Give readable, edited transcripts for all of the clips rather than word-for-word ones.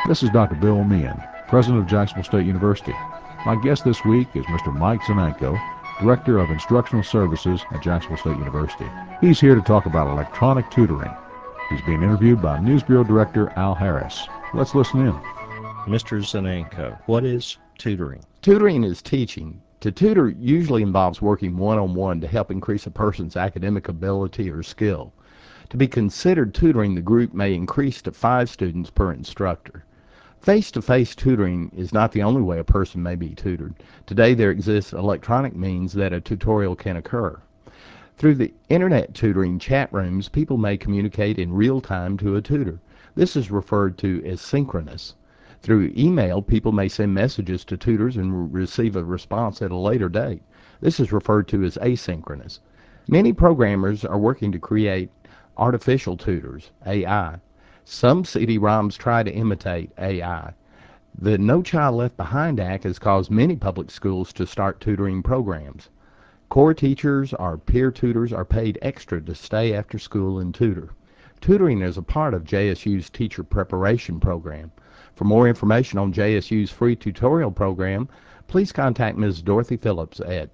This is Dr. Bill Meehan, President of Jacksonville State University. My guest this week is Mr. Mike Zananco, Director of Instructional Services at Jacksonville State University. He's here to talk about electronic tutoring. He's being interviewed by News Bureau Director Al Harris. Let's listen in. Mr. Zananco, what is tutoring? Tutoring is teaching. To tutor usually involves working one-on-one to help increase a person's academic ability or skill. To be considered tutoring, the group may increase to 5 students per instructor. Face-to-face tutoring is not the only way a person may be tutored. Today there exists electronic means that a tutorial can occur. Through the internet tutoring chat rooms, people may communicate in real time to a tutor. This is referred to as synchronous. Through email, people may send messages to tutors and receive a response at a later date. This is referred to as asynchronous. Many programmers are working to create artificial tutors, AI. Some CD-ROMs try to imitate AI. The No Child Left Behind Act has caused many public schools to start tutoring programs. Core teachers or peer tutors are paid extra to stay after school and tutor. Tutoring is a part of JSU's teacher preparation program. For more information on JSU's free tutorial program, please contact Ms. Dorothy Phillips at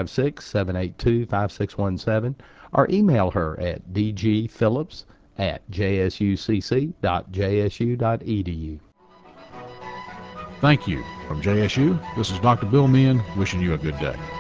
256-782-5617 or email her at dgphillips@jsucc.jsu.edu. Thank you. From JSU, this is Dr. Bill Meehan wishing you a good day.